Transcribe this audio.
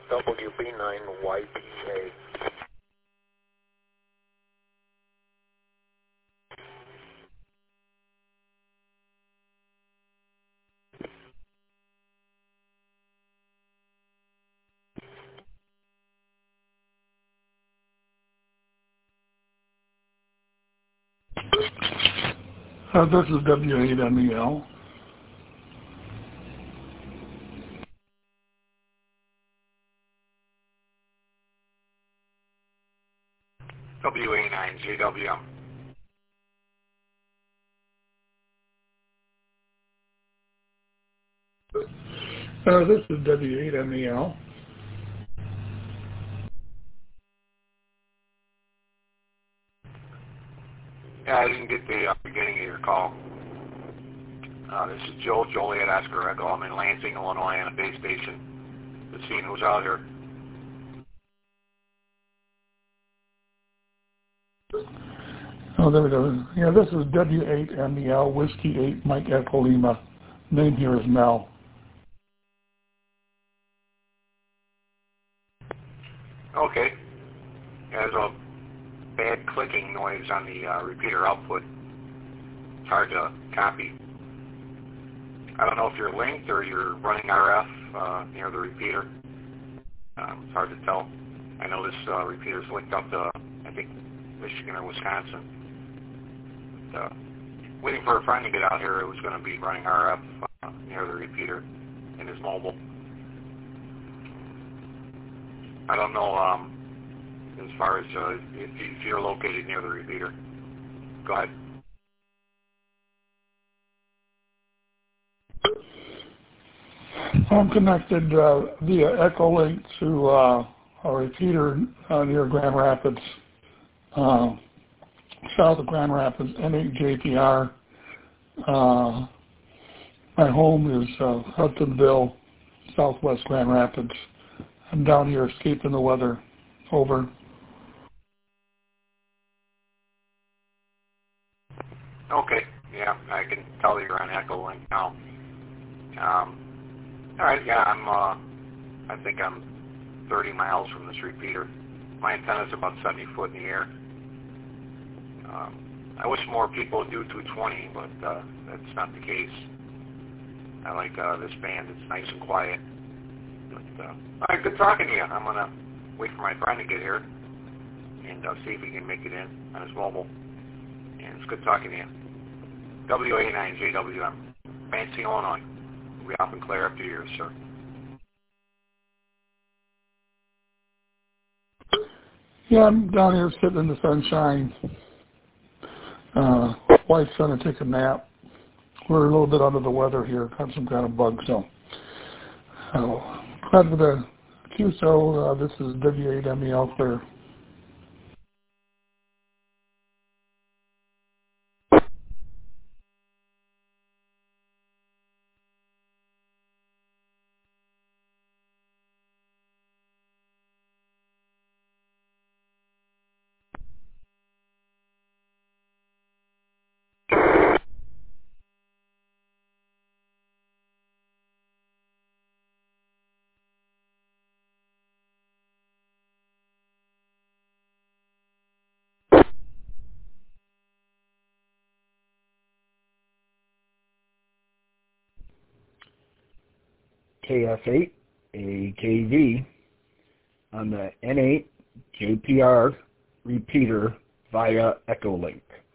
WB9YPA. This is W8MEL. WA9JWM. This is W8MEL. Yeah, I didn't get the beginning of your call. This is Joliet Oscar Echo. I'm in Lansing, Illinois, on a base station. Just seeing who's out here. Oh, there we go. Yeah, this is W8MEL, Whiskey 8, Mike Echo Lima. Name here is Mel. Okay. Yeah, there's a bad clicking noise on the repeater output. It's hard to copy. I don't know if you're linked or you're running RF near the repeater. It's hard to tell. I know this repeater's linked up to, I think, Michigan or Wisconsin. But, waiting for a friend to get out here who's going to be running RF near the repeater in his mobile. I don't know as far as if you're located near the repeater. Go ahead. I'm connected via Echolink to a repeater near Grand Rapids, south of Grand Rapids, N8JPR. My home is Hudsonville, southwest Grand Rapids. I'm down here escaping the weather. Over. Okay. Yeah, I can tell you're on Echolink now. All right. Yeah, I think I'm 30 miles from this repeater. My antenna's about 70 foot in the air. I wish more people would do 220, but that's not the case. I like this band. It's nice and quiet. But, all right, good talking to you. I'm going to wait for my friend to get here and see if he can make it in on his mobile. And it's good talking to you. WA9JWM, Lansing, Illinois. We'll be off and clear after years, sir. Yeah, I'm down here sitting in the sunshine. Wife's going to take a nap. We're a little bit under the weather here. Got some kind of bug, so. Glad for the QSO. This is W8MEL clear. KF8 AKV on the N8 JPR repeater via Echolink.